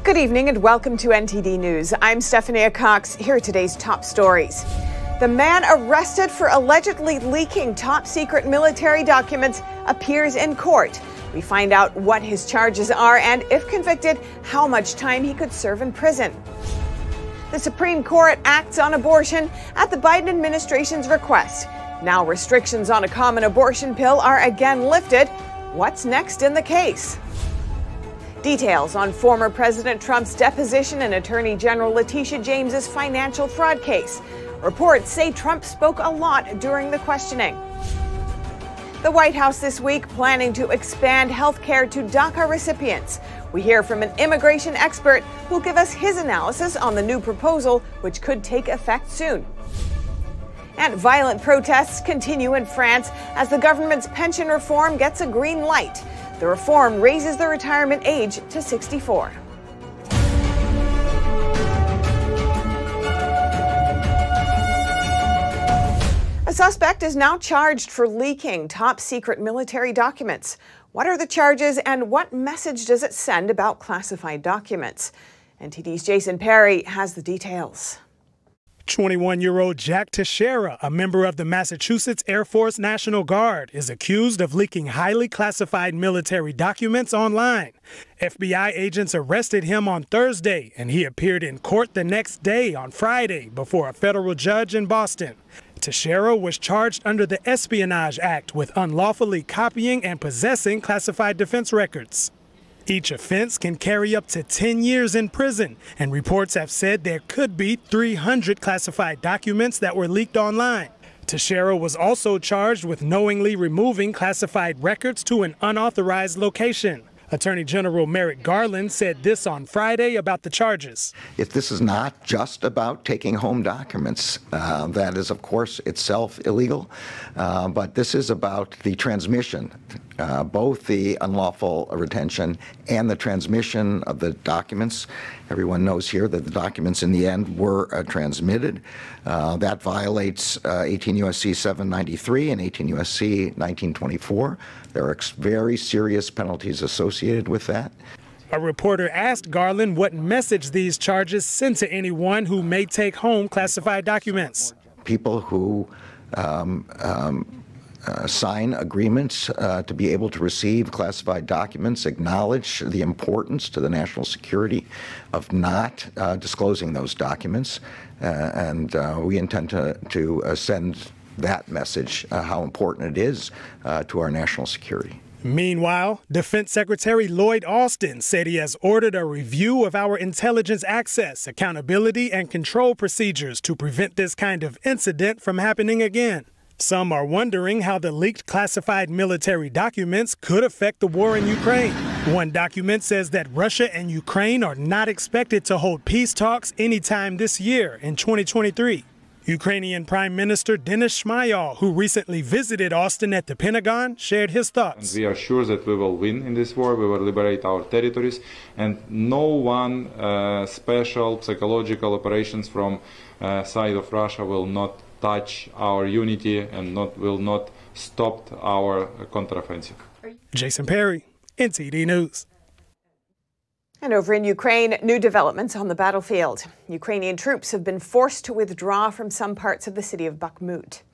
Good evening and welcome to NTD News. I'm Stephanie Cox. Here are today's top stories. The man arrested for allegedly leaking top secret military documents appears in court. We find out what his charges are and, if convicted, how much time he could serve in prison. The Supreme Court acts on abortion at the Biden administration's request. Now restrictions on a common abortion pill are again lifted. What's next in the case? Details on former President Trump's deposition and Attorney General Letitia James's financial fraud case. Reports say Trump spoke a lot during the questioning. The White House this week planning to expand health care to DACA recipients. We hear from an immigration expert who'll give us his analysis on the new proposal, which could take effect soon. And violent protests continue in France as the government's pension reform gets a green light. The reform raises the retirement age to 64. A suspect is now charged for leaking top secret military documents. What are the charges and what message does it send about classified documents? NTD's Jason Perry has the details. 21-year-old Jack Teixeira, a member of the Massachusetts Air Force National Guard, is accused of leaking highly classified military documents online. FBI agents arrested him on Thursday, and he appeared in court the next day on Friday before a federal judge in Boston. Teixeira was charged under the Espionage Act with unlawfully copying and possessing classified defense records. Each offense can carry up to 10 years in prison, and reports have said there could be 300 classified documents that were leaked online. Teixeira was also charged with knowingly removing classified records to an unauthorized location. Attorney General Merrick Garland said this on Friday about the charges. If this is not just about taking home documents, that is, of course, itself illegal, but this is about the transmission, both the unlawful retention and the transmission of the documents. Everyone knows here that the documents in the end were transmitted. That violates 18 U.S.C. 793 and 18 U.S.C. 1924. There are very serious penalties associated with that. A reporter asked Garland what message these charges send to anyone who may take home classified documents. People who sign agreements to be able to receive classified documents acknowledge the importance to the national security of not disclosing those documents, and we intend to send that message, how important it is to our national security. Meanwhile, Defense Secretary Lloyd Austin said he has ordered a review of our intelligence access, accountability, and control procedures to prevent this kind of incident from happening again. Some are wondering how the leaked classified military documents could affect the war in Ukraine. One document says that Russia and Ukraine are not expected to hold peace talks anytime this year in 2023. Ukrainian Prime Minister Denis Shmyhal, who recently visited Austin at the Pentagon, shared his thoughts. And we are sure that we will win in this war, we will liberate our territories, and no one special psychological operations from side of Russia will not touch our unity and will not stop our counteroffensive. Jason Perry, NTD News. And over in Ukraine, new developments on the battlefield. Ukrainian troops have been forced to withdraw from some parts of the city of Bakhmut.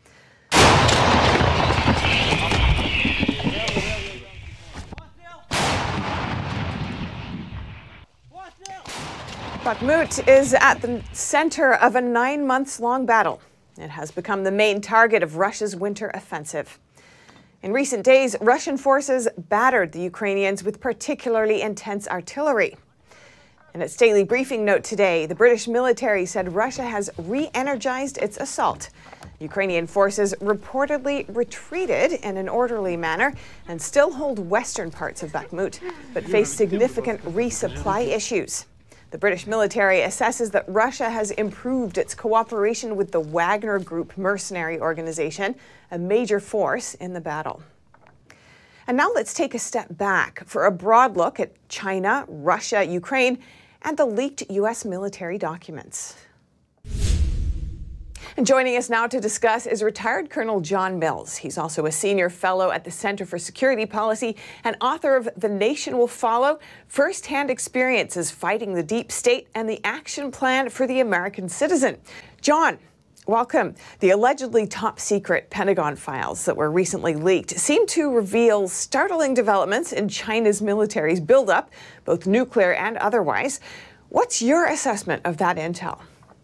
Bakhmut is at the center of a 9-month-long battle. It has become the main target of Russia's winter offensive. In recent days, Russian forces battered the Ukrainians with particularly intense artillery. In its daily briefing note today, the British military said Russia has re-energized its assault. Ukrainian forces reportedly retreated in an orderly manner and still hold western parts of Bakhmut, but face significant resupply issues. The British military assesses that Russia has improved its cooperation with the Wagner Group mercenary organization, a major force in the battle. And now let's take a step back for a broad look at China, Russia, Ukraine, and the leaked U.S. military documents. And joining us now to discuss is retired Colonel John Mills. He's also a senior fellow at the Center for Security Policy and author of The Nation Will Follow, First-Hand Experiences Fighting the Deep State and the Action Plan for the American Citizen. John, welcome. The allegedly top-secret Pentagon files that were recently leaked seem to reveal startling developments in China's military's buildup, both nuclear and otherwise. What's your assessment of that intel?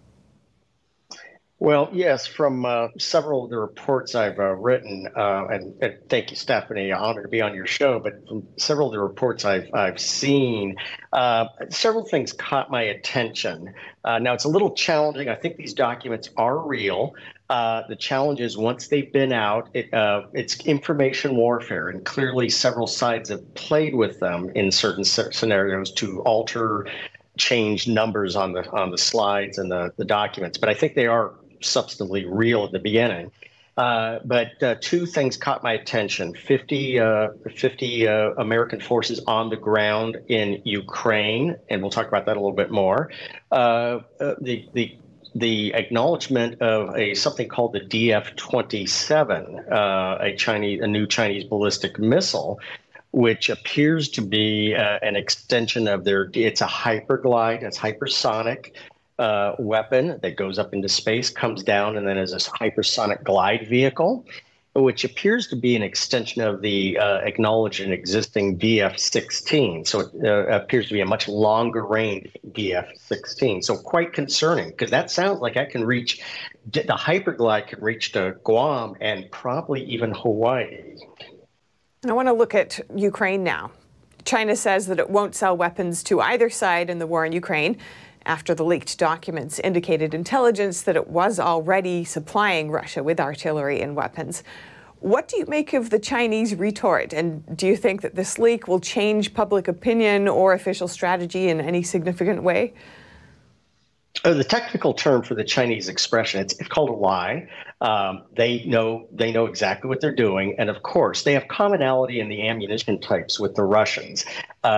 Well, yes, from several of the reports I've written, and thank you, Stephanie, honored to be on your show, but from several of the reports I've seen, several things caught my attention. Now, it's a little challenging. I think these documents are real. The challenge is once they've been out, it's information warfare, and clearly several sides have played with them in certain scenarios to alter, change numbers on the slides and the documents. But I think they are substantively real at the beginning. But two things caught my attention. 50 American forces on the ground in Ukraine, and we'll talk about that a little bit more. The acknowledgement of something called the DF-27, a new Chinese ballistic missile, which appears to be an extension of it's a hyperglide, it's hypersonic weapon that goes up into space, comes down, and then is this hypersonic glide vehicle, which appears to be an extension of the acknowledged and existing DF-16. So it appears to be a much longer range DF-16. So quite concerning, because that sounds like the hyperglide can reach to Guam and probably even Hawaii. I want to look at Ukraine now. China says that it won't sell weapons to either side in the war in Ukraine after the leaked documents indicated intelligence that it was already supplying Russia with artillery and weapons. What do you make of the Chinese retort? And do you think that this leak will change public opinion or official strategy in any significant way? The technical term for the Chinese expression, it's called a lie. They know exactly what they're doing. And of course, they have commonality in the ammunition types with the Russians.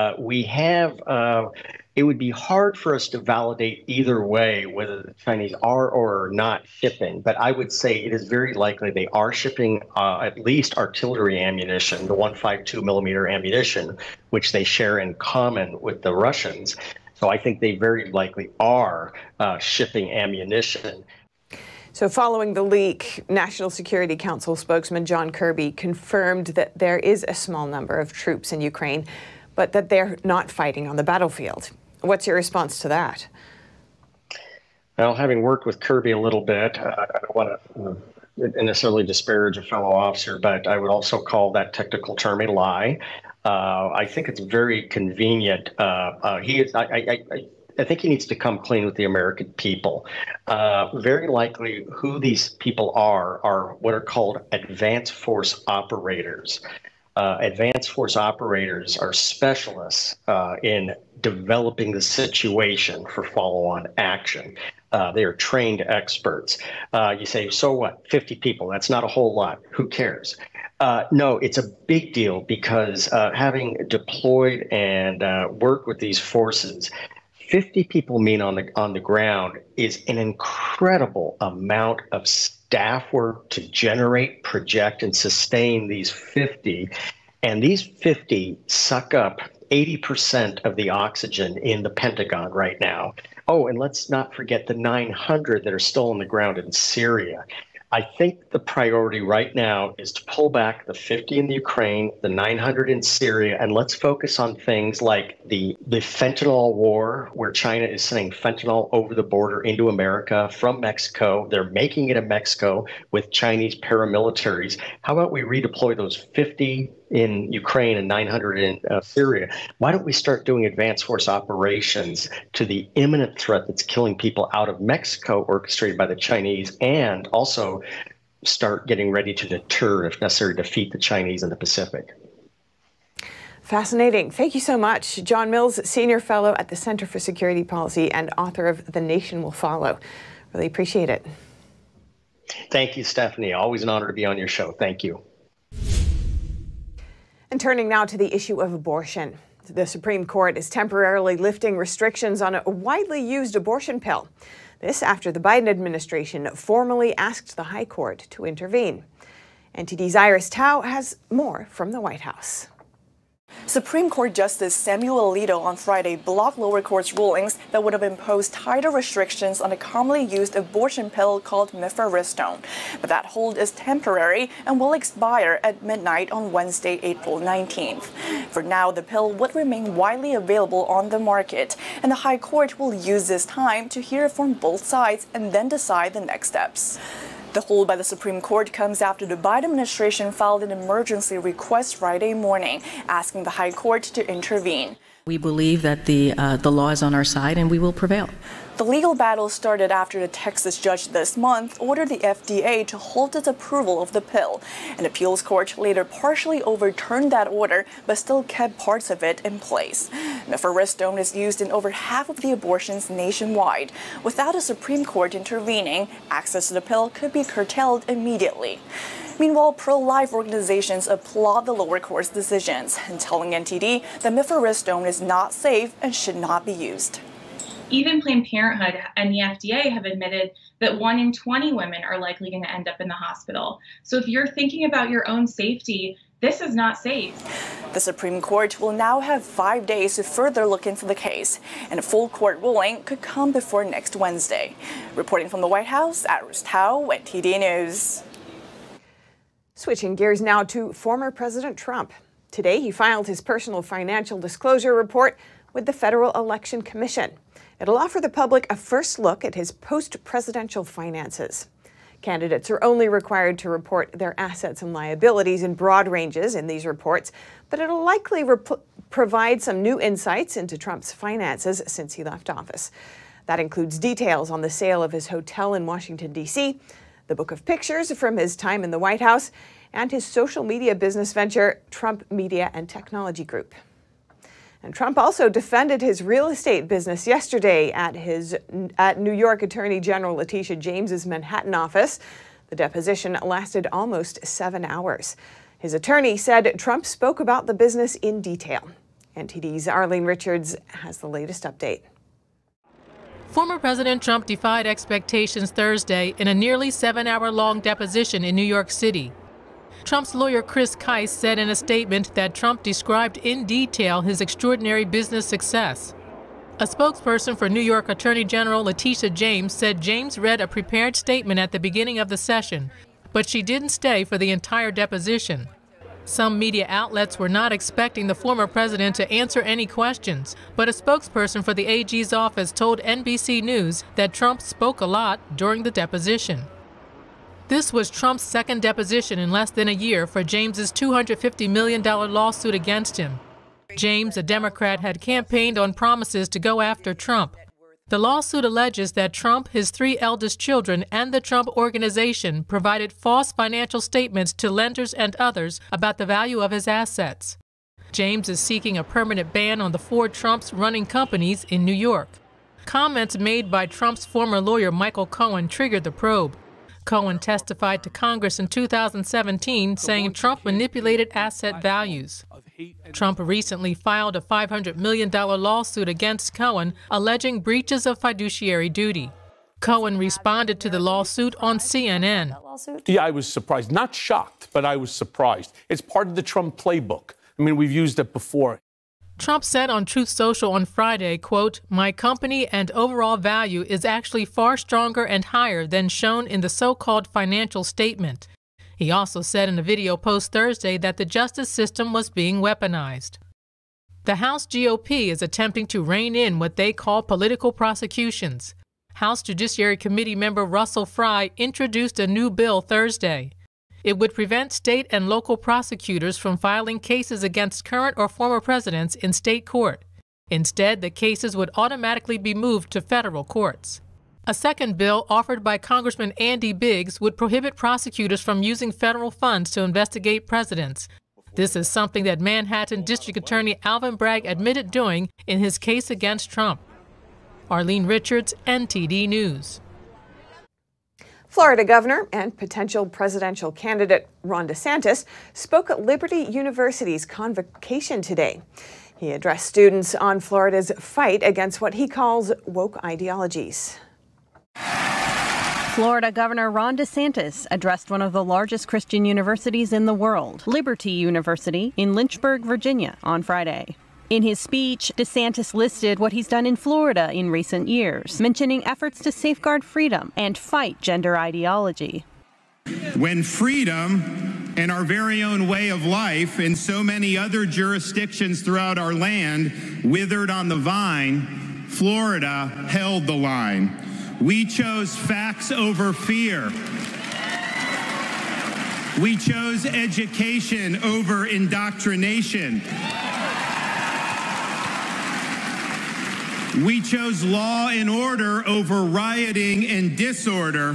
It would be hard for us to validate either way whether the Chinese are or are not shipping. But I would say it is very likely they are shipping at least artillery ammunition, the 152 millimeter ammunition, which they share in common with the Russians. So I think they very likely are shipping ammunition. So following the leak, National Security Council spokesman John Kirby confirmed that there is a small number of troops in Ukraine, but that they're not fighting on the battlefield. What's your response to that? Well, having worked with Kirby a little bit, I don't want to necessarily disparage a fellow officer, but I would also call that technical term a lie. I think it's very convenient. I think he needs to come clean with the American people. Very likely who these people are what are called advanced force operators. Advanced force operators are specialists in developing the situation for follow-on action. They are trained experts. You say, so what? 50 people, that's not a whole lot. Who cares? No, it's a big deal because having deployed and worked with these forces, 50 people on the ground is an incredible amount of staff work to generate, project, and sustain these 50. And these 50 suck up 80% of the oxygen in the Pentagon right now. Oh, and let's not forget the 900 that are still on the ground in Syria. I think the priority right now is to pull back the 50 in the Ukraine, the 900 in Syria, and let's focus on things like the fentanyl war, where China is sending fentanyl over the border into America from Mexico. They're making it in Mexico with Chinese paramilitaries. How about we redeploy those 50 in Ukraine and 900 in Syria? Why don't we start doing advanced force operations to the imminent threat that's killing people out of Mexico, orchestrated by the Chinese, and also start getting ready to deter, if necessary, defeat the Chinese in the Pacific? Fascinating. Thank you so much. John Mills, Senior Fellow at the Center for Security Policy and author of The Nation Will Follow. Really appreciate it. Thank you, Stephanie. Always an honor to be on your show. Thank you. And turning now to the issue of abortion. The Supreme Court is temporarily lifting restrictions on a widely used abortion pill. This after the Biden administration formally asked the High Court to intervene. NTD's Iris Tao has more from the White House. Supreme Court Justice Samuel Alito on Friday blocked lower court's rulings that would have imposed tighter restrictions on a commonly used abortion pill called mifepristone. But that hold is temporary and will expire at midnight on Wednesday, April 19th. For now, the pill would remain widely available on the market, and the High Court will use this time to hear from both sides and then decide the next steps. The hold by the Supreme Court comes after the Biden administration filed an emergency request Friday morning, asking the High Court to intervene. We believe that the law is on our side and we will prevail. The legal battle started after the Texas judge this month ordered the FDA to halt its approval of the pill. An appeals court later partially overturned that order, but still kept parts of it in place. Mifepristone is used in over half of the abortions nationwide. Without a Supreme Court intervening, access to the pill could be curtailed immediately. Meanwhile, pro-life organizations applaud the lower court's decisions and telling NTD that mifepristone is not safe and should not be used. Even Planned Parenthood and the FDA have admitted that 1 in 20 women are likely going to end up in the hospital. So if you're thinking about your own safety, this is not safe. The Supreme Court will now have 5 days to further look into the case, and a full court ruling could come before next Wednesday. Reporting from the White House, Iris Tao, NTD News. Switching gears now to former President Trump. Today, he filed his personal financial disclosure report with the Federal Election Commission. It'll offer the public a first look at his post-presidential finances. Candidates are only required to report their assets and liabilities in broad ranges in these reports, but it'll likely provide some new insights into Trump's finances since he left office. That includes details on the sale of his hotel in Washington, D.C., the book of pictures from his time in the White House, and his social media business venture, Trump Media and Technology Group. And Trump also defended his real estate business yesterday at New York Attorney General Letitia James's Manhattan office. The deposition lasted almost 7 hours. His attorney said Trump spoke about the business in detail. NTD's Arlene Richards has the latest update. Former President Trump defied expectations Thursday in a nearly 7-hour-long deposition in New York City. Trump's lawyer Chris Kise said in a statement that Trump described in detail his extraordinary business success. A spokesperson for New York Attorney General Letitia James said James read a prepared statement at the beginning of the session, but she didn't stay for the entire deposition. Some media outlets were not expecting the former president to answer any questions, but a spokesperson for the AG's office told NBC News that Trump spoke a lot during the deposition. This was Trump's second deposition in less than a year for James's $250 million lawsuit against him. James, a Democrat, had campaigned on promises to go after Trump. The lawsuit alleges that Trump, his 3 eldest children, and the Trump Organization provided false financial statements to lenders and others about the value of his assets. James is seeking a permanent ban on the 4 Trumps running companies in New York. Comments made by Trump's former lawyer Michael Cohen triggered the probe. Cohen testified to Congress in 2017 saying Trump manipulated asset values. Trump recently filed a $500 million lawsuit against Cohen alleging breaches of fiduciary duty. Cohen responded to the lawsuit on CNN. Yeah, I was surprised. Not shocked, but I was surprised. It's part of the Trump playbook. I mean, we've used it before. Trump said on Truth Social on Friday, quote, "My company and overall value is actually far stronger and higher than shown in the so-called financial statement." He also said in a video post Thursday that the justice system was being weaponized. The House GOP is attempting to rein in what they call political prosecutions. House Judiciary Committee member Russell Fry introduced a new bill Thursday. It would prevent state and local prosecutors from filing cases against current or former presidents in state court. Instead, the cases would automatically be moved to federal courts. A second bill offered by Congressman Andy Biggs would prohibit prosecutors from using federal funds to investigate presidents. This is something that Manhattan District Attorney Alvin Bragg admitted doing in his case against Trump. Arlene Richards, NTD News. Florida Governor and potential presidential candidate Ron DeSantis spoke at Liberty University's convocation today. He addressed students on Florida's fight against what he calls woke ideologies. Florida Governor Ron DeSantis addressed one of the largest Christian universities in the world, Liberty University in Lynchburg, Virginia, on Friday. In his speech, DeSantis listed what he's done in Florida in recent years, mentioning efforts to safeguard freedom and fight gender ideology. When freedom and our very own way of life in so many other jurisdictions throughout our land withered on the vine, Florida held the line. We chose facts over fear. We chose education over indoctrination. We chose law and order over rioting and disorder.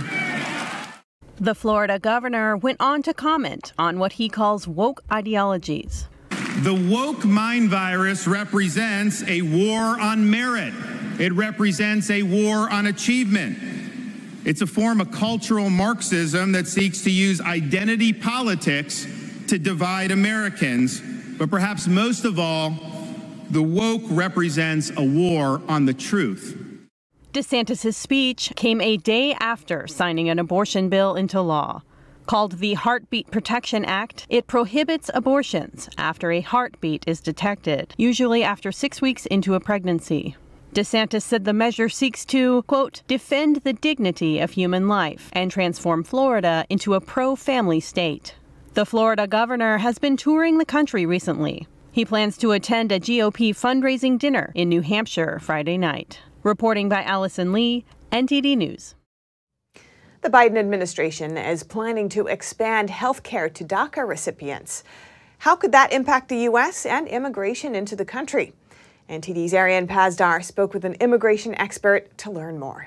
The Florida governor went on to comment on what he calls woke ideologies. The woke mind virus represents a war on merit. It represents a war on achievement. It's a form of cultural Marxism that seeks to use identity politics to divide Americans. But perhaps most of all, the woke represents a war on the truth. DeSantis' speech came a day after signing an abortion bill into law. Called the Heartbeat Protection Act, it prohibits abortions after a heartbeat is detected, usually after 6 weeks into a pregnancy. DeSantis said the measure seeks to, quote, defend the dignity of human life and transform Florida into a pro-family state. The Florida governor has been touring the country recently. He plans to attend a GOP fundraising dinner in New Hampshire Friday night. Reporting by Allison Lee, NTD News. The Biden administration is planning to expand health care to DACA recipients. How could that impact the U.S. and immigration into the country? NTD's Ariane Pazdar spoke with an immigration expert to learn more.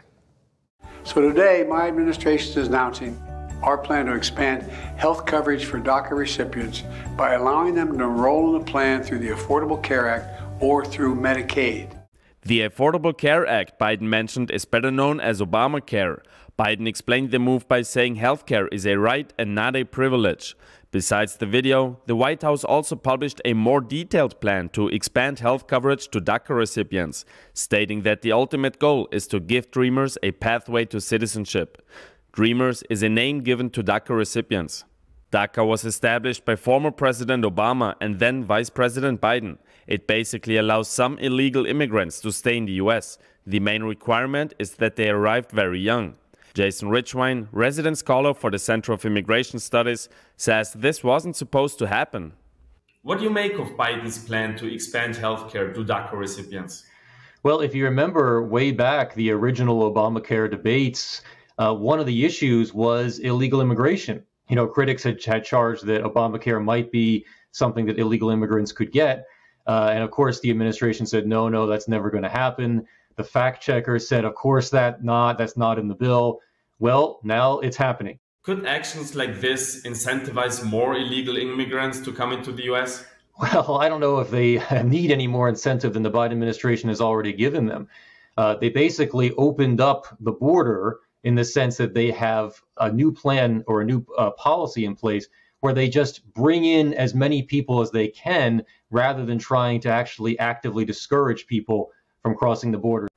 So today, my administration is announcing our plan to expand health coverage for DACA recipients by allowing them to enroll in a plan through the Affordable Care Act or through Medicaid. The Affordable Care Act Biden mentioned is better known as Obamacare. Biden explained the move by saying healthcare is a right and not a privilege. Besides the video, the White House also published a more detailed plan to expand health coverage to DACA recipients, stating that the ultimate goal is to give Dreamers a pathway to citizenship. Dreamers is a name given to DACA recipients. DACA was established by former President Obama and then Vice President Biden. It basically allows some illegal immigrants to stay in the U.S. The main requirement is that they arrived very young. Jason Richwine, resident scholar for the Center of Immigration Studies, says this wasn't supposed to happen. What do you make of Biden's plan to expand healthcare to DACA recipients? Well, if you remember way back the original Obamacare debates, one of the issues was illegal immigration. You know, critics had charged that Obamacare might be something that illegal immigrants could get. And of course, the administration said, no, that's never going to happen. The fact checker said, of course, that's not in the bill. Well, now it's happening. Could actions like this incentivize more illegal immigrants to come into the U.S.? Well, I don't know if they need any more incentive than the Biden administration has already given them. They basically opened up the border in the sense that they have a new plan or a new policy in place where they just bring in as many people as they can rather than trying to actually actively discourage people from crossing the border.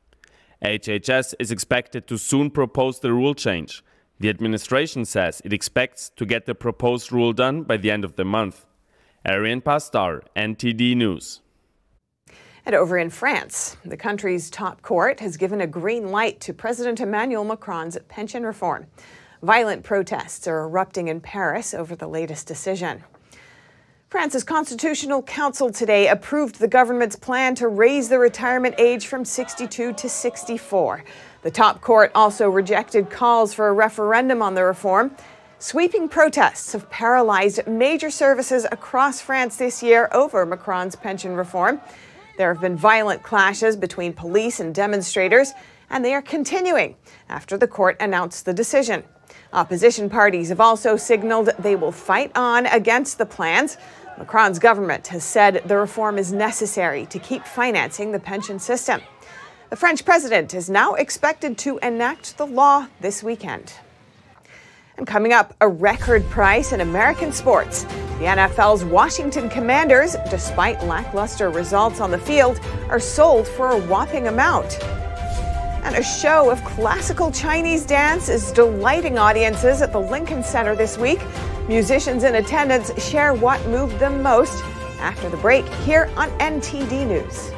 HHS is expected to soon propose the rule change. The administration says it expects to get the proposed rule done by the end of the month. Ariane Pazdar, NTD News. And over in France, the country's top court has given a green light to President Emmanuel Macron's pension reform. Violent protests are erupting in Paris over the latest decision. France's Constitutional Council today approved the government's plan to raise the retirement age from 62 to 64. The top court also rejected calls for a referendum on the reform. Sweeping protests have paralyzed major services across France this year over Macron's pension reform. There have been violent clashes between police and demonstrators, and they are continuing after the court announced the decision. Opposition parties have also signaled they will fight on against the plans. Macron's government has said the reform is necessary to keep financing the pension system. The French president is now expected to enact the law this weekend. And coming up, a record price in American sports. The NFL's Washington Commanders, despite lackluster results on the field, are sold for a whopping amount. And a show of classical Chinese dance is delighting audiences at the Lincoln Center this week. Musicians in attendance share what moved them most. After the break, here on NTD News.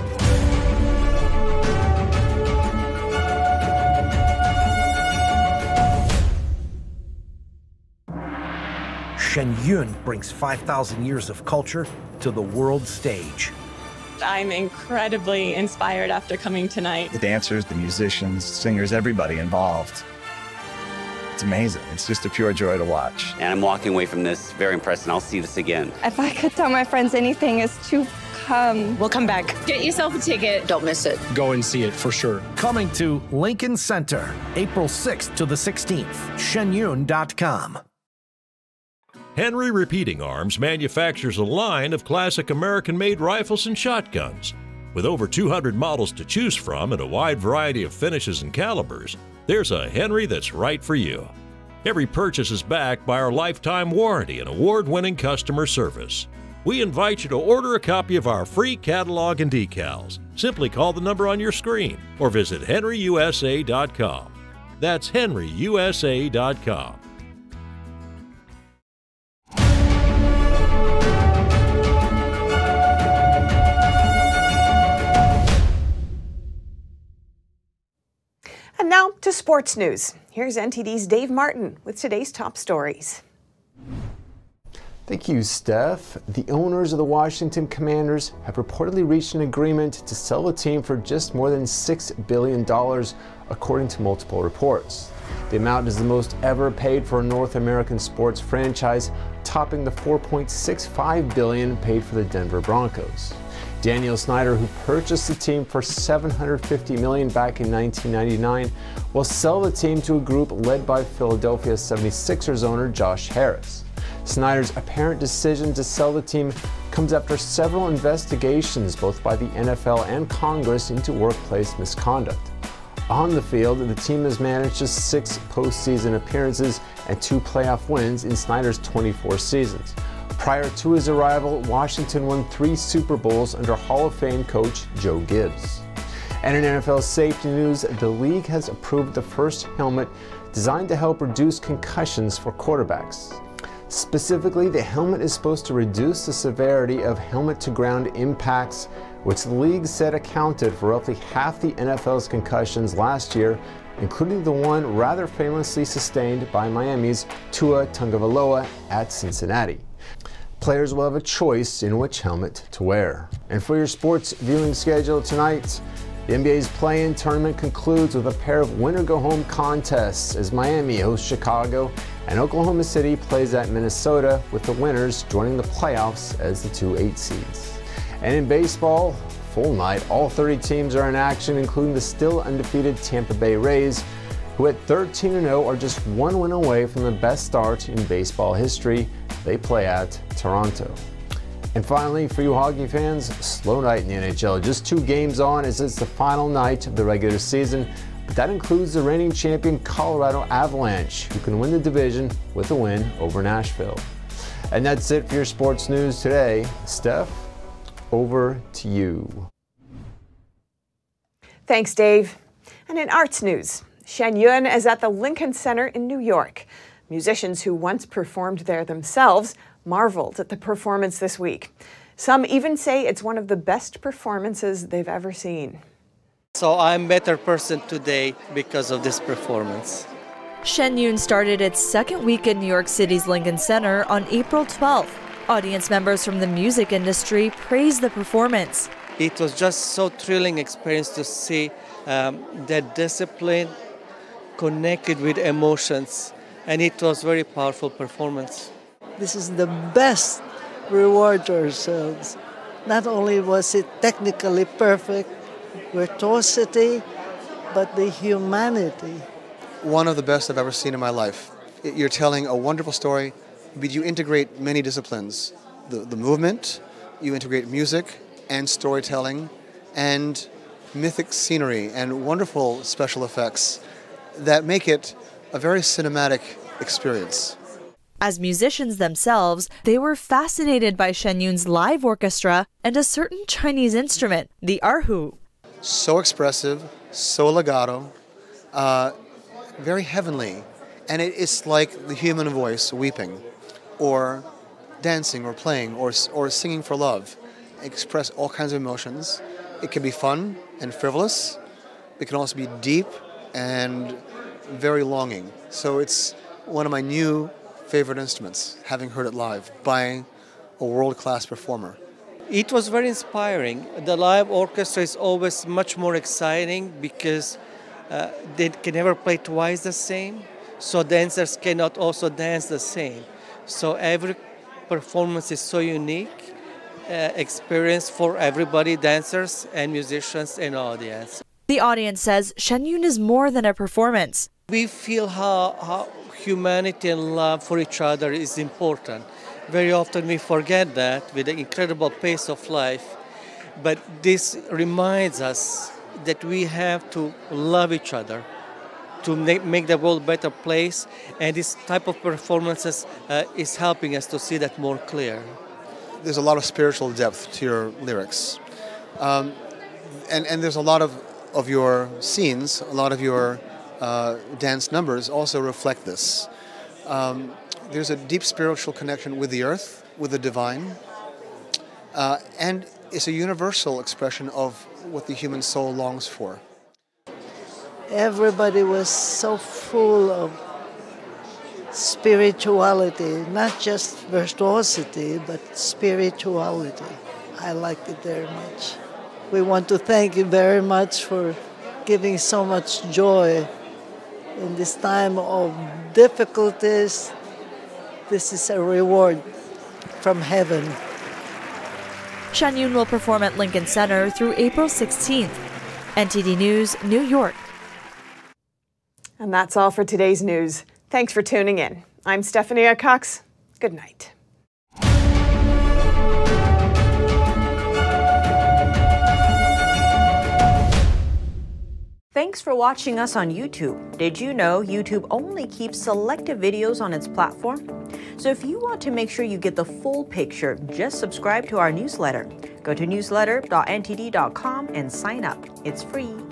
Shen Yun brings 5,000 years of culture to the world stage. I'm incredibly inspired after coming tonight. The dancers, the musicians, singers, everybody involved. It's amazing. It's just a pure joy to watch. And I'm walking away from this very impressed, and I'll see this again. If I could tell my friends anything, is to come. We'll come back. Get yourself a ticket. Don't miss it. Go and see it for sure. Coming to Lincoln Center, April 6th to the 16th. Shenyun.com. Henry Repeating Arms manufactures a line of classic American-made rifles and shotguns. With over 200 models to choose from and a wide variety of finishes and calibers, there's a Henry that's right for you. Every purchase is backed by our lifetime warranty and award-winning customer service. We invite you to order a copy of our free catalog and decals. Simply call the number on your screen or visit henryusa.com. That's henryusa.com. And now to sports news. Here's NTD's Dave Martin with today's top stories. Thank you, Steph. The owners of the Washington Commanders have reportedly reached an agreement to sell the team for just more than $6 billion, according to multiple reports. The amount is the most ever paid for a North American sports franchise, topping the $4.65 billion paid for the Denver Broncos. Daniel Snyder, who purchased the team for $750 million back in 1999, will sell the team to a group led by Philadelphia 76ers owner Josh Harris. Snyder's apparent decision to sell the team comes after several investigations, both by the NFL and Congress, into workplace misconduct. On the field, the team has managed just 6 postseason appearances and 2 playoff wins in Snyder's 24 seasons. Prior to his arrival, Washington won 3 Super Bowls under Hall of Fame coach Joe Gibbs. And in NFL safety news, the league has approved the first helmet designed to help reduce concussions for quarterbacks. Specifically, the helmet is supposed to reduce the severity of helmet-to-ground impacts, which the league said accounted for roughly half the NFL's concussions last year, including the one rather famously sustained by Miami's Tua Tagovailoa at Cincinnati. Players will have a choice in which helmet to wear. And for your sports viewing schedule tonight, the NBA's play-in tournament concludes with a pair of win-or-go-home contests as Miami hosts Chicago and Oklahoma City plays at Minnesota, with the winners joining the playoffs as the 2 8 seeds. And in baseball, full night, all 30 teams are in action, including the still undefeated Tampa Bay Rays, who at 13-0 are just 1 win away from the best start in baseball history. They play at Toronto. And finally, for you hockey fans, slow night in the NHL. Just 2 games on as it's the final night of the regular season. But that includes the reigning champion Colorado Avalanche, who can win the division with a win over Nashville. And that's it for your sports news today. Steph, over to you. Thanks, Dave. And in arts news, Shen Yun is at the Lincoln Center in New York. Musicians who once performed there themselves marveled at the performance this week. Some even say it's one of the best performances they've ever seen. So I'm a better person today because of this performance. Shen Yun started its second week in New York City's Lincoln Center on April 12th. Audience members from the music industry praised the performance. It was just so thrilling experience to see that discipline connected with emotions, and it was very powerful performance. This is the best reward to ourselves. Not only was it technically perfect, virtuosity, but the humanity. One of the best I've ever seen in my life. You're telling a wonderful story, but you integrate many disciplines. The movement, you integrate music and storytelling and mythic scenery and wonderful special effects that make it a very cinematic experience. As musicians themselves, they were fascinated by Shen Yun's live orchestra and a certain Chinese instrument, the erhu. So expressive, so legato, very heavenly. And it is like the human voice weeping, or dancing, or playing, or singing for love. Express all kinds of emotions. It can be fun and frivolous. It can also be deep and very longing. So it's one of my new favorite instruments, having heard it live by a world-class performer. It was very inspiring. The live orchestra is always much more exciting because they can never play twice the same, so dancers cannot also dance the same. So every performance is so unique, experience for everybody, dancers and musicians and audience. The audience says Shen Yun is more than a performance. We feel how humanity and love for each other is important. Very often we forget that with the incredible pace of life, but this reminds us that we have to love each other to make the world a better place, and this type of performances is helping us to see that more clear. There's a lot of spiritual depth to your lyrics, and there's a lot of your scenes, a lot of your dance numbers also reflect this. There's a deep spiritual connection with the earth, with the divine, and it's a universal expression of what the human soul longs for. Everybody was so full of spirituality, not just virtuosity, but spirituality. I liked it very much. We want to thank you very much for giving so much joy in this time of difficulties. This is a reward from heaven. Shen Yun will perform at Lincoln Center through April 16th. NTD News, New York. And that's all for today's news. Thanks for tuning in. I'm Stephanie Cox. Good night. Thanks for watching us on YouTube. Did you know YouTube only keeps selective videos on its platform? So if you want to make sure you get the full picture, just subscribe to our newsletter. Go to newsletter.ntd.com and sign up. It's free.